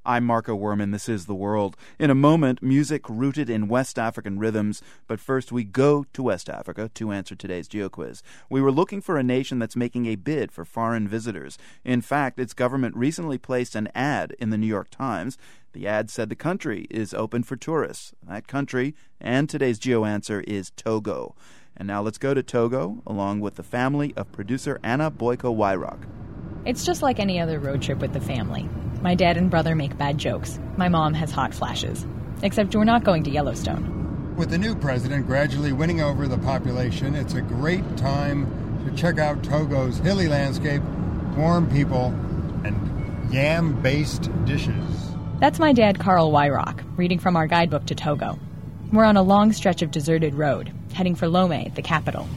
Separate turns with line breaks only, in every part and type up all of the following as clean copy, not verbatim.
I'm Marco Werman. This is The World. In a moment, music rooted in West African rhythms. But first, we go to West Africa to answer today's GeoQuiz. We were looking for a nation that's making a bid for foreign visitors. In fact, its government recently placed an ad in the New York Times. The ad said the country is open for tourists. That country, and today's Geo answer, is Togo. And now let's go to Togo, along with the family of producer Anna Boyko Wairock.
It's just like any other road trip with the family. My dad and brother make bad jokes. My mom has hot flashes. Except we're not going to Yellowstone.
With the new president gradually winning over the population, it's a great time to check out Togo's hilly landscape, warm people, and yam-based dishes.
That's my dad, Carl Wairock, reading from our guidebook to Togo. We're on a long stretch of deserted road, heading for Lomé, the capital.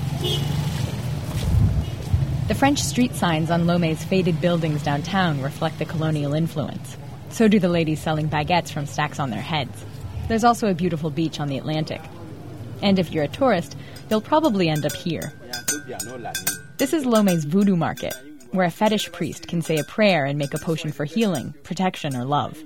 The French street signs on Lomé's faded buildings downtown reflect the colonial influence. So do the ladies selling baguettes from stacks on their heads. There's also a beautiful beach on the Atlantic. And if you're a tourist, you'll probably end up here. This is Lomé's voodoo market, where a fetish priest can say a prayer and make a potion for healing, protection, or love.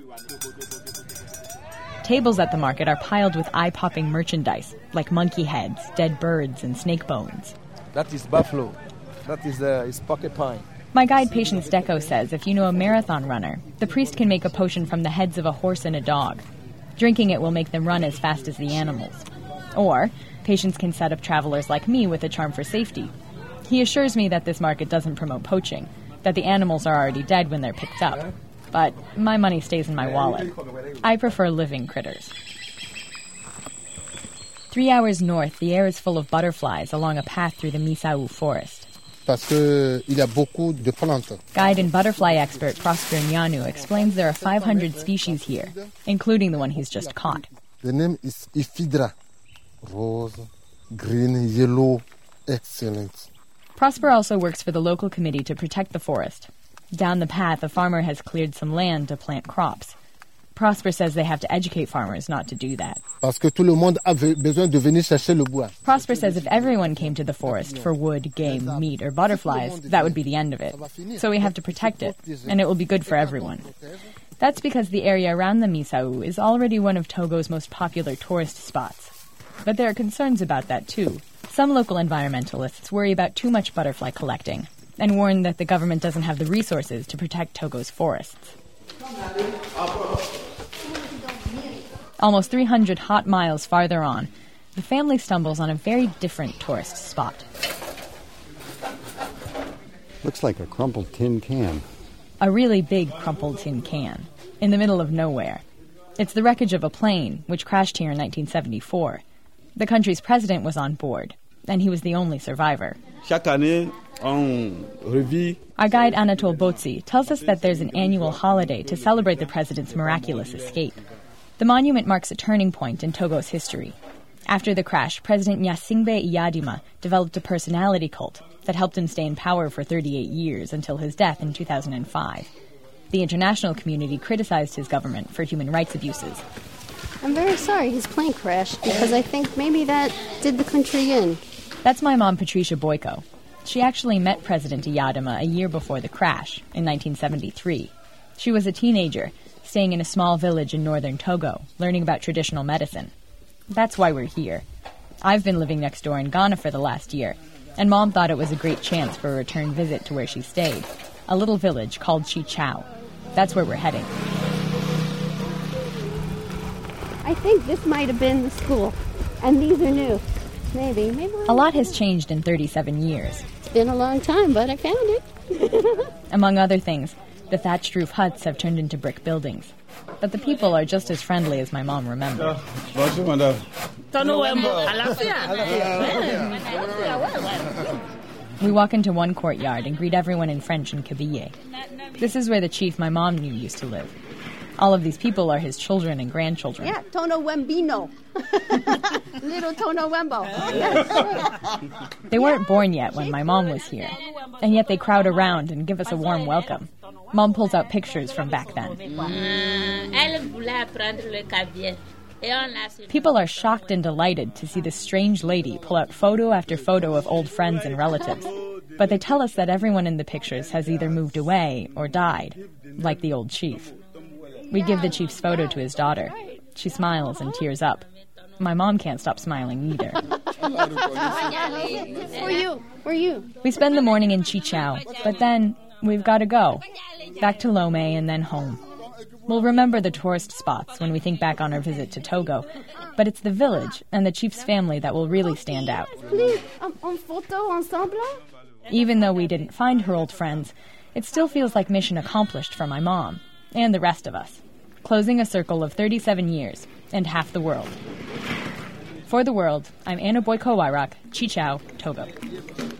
Tables at the market are piled with eye-popping merchandise, like monkey heads, dead birds, and snake bones.
That is buffalo. That is pocket pine.
My guide Patience Deco says if you know a marathon runner, the priest can make a potion from the heads of a horse and a dog. Drinking it will make them run as fast as the animals. Or, Patience can set up travelers like me with a charm for safety. He assures me that this market doesn't promote poaching, that the animals are already dead when they're picked up. But my money stays in my wallet. I prefer living critters. 3 hours north, the air is full of butterflies along a path through the Misau forest. Guide and butterfly expert Prosper Nyanu explains there are 500 species here, including the one he's just caught.
The name is Iphidra. Rose, green, yellow, excellent.
Prosper also works for the local committee to protect the forest. Down the path, a farmer has cleared some land to plant crops. Prosper says they have to educate farmers not to do that. Prosper says if everyone came to the forest for wood, game, meat, or butterflies, that would be the end of it. So we have to protect it, and it will be good for everyone. That's because the area around the Misau is already one of Togo's most popular tourist spots. But there are concerns about that, too. Some local environmentalists worry about too much butterfly collecting and warn that the government doesn't have the resources to protect Togo's forests. Almost 300 hot miles farther on, the family stumbles on a very different tourist spot.
Looks like a crumpled tin can.
A really big crumpled tin can, in the middle of nowhere. It's the wreckage of a plane, which crashed here in 1974. The country's president was on board, and he was the only survivor. Our guide Anatole Botsi tells us that there's an annual holiday to celebrate the president's miraculous escape. The monument marks a turning point in Togo's history. After the crash, President Gnassingbé Eyadema developed a personality cult that helped him stay in power for 38 years until his death in 2005. The international community criticized his government for human rights abuses.
I'm very sorry his plane crashed because I think maybe that did the country in.
That's my mom, Patricia Boyko. She actually met President Eyadema a year before the crash, in 1973. She was a teenager, staying in a small village in northern Togo, learning about traditional medicine. That's why we're here. I've been living next door in Ghana for the last year, and Mom thought it was a great chance for a return visit to where she stayed, a little village called Chichao. That's where we're heading.
I think this might have been the school, and these are new. Maybe.
A lot has changed in 37 years.
It's been a long time, but I found it.
Among other things, the thatched roof huts have turned into brick buildings. But the people are just as friendly as my mom remembered. We walk into one courtyard and greet everyone in French and Kabyle. This is where the chief my mom knew used to live. All of these people are his children and grandchildren.
Yeah, Tono Wembino. Little Tono Wembo. Yes.
They weren't born yet when my mom was here, and yet they crowd around and give us a warm welcome. Mom pulls out pictures from back then. People are shocked and delighted to see this strange lady pull out photo after photo of old friends and relatives. But they tell us that everyone in the pictures has either moved away or died, like the old chief. We give the chief's photo to his daughter. She smiles and tears up. My mom can't stop smiling either.
For you.
We spend the morning in Chichao, but then we've got to go. Back to Lome and then home. We'll remember the tourist spots when we think back on our visit to Togo, but it's the village and the chief's family that will really stand out.
Please, on photo ensemble?
Even though we didn't find her old friends, it still feels like mission accomplished for my mom and the rest of us. Closing a circle of 37 years and half the world. For The World, I'm Anna Boyko-Wairak, Chichao, Togo.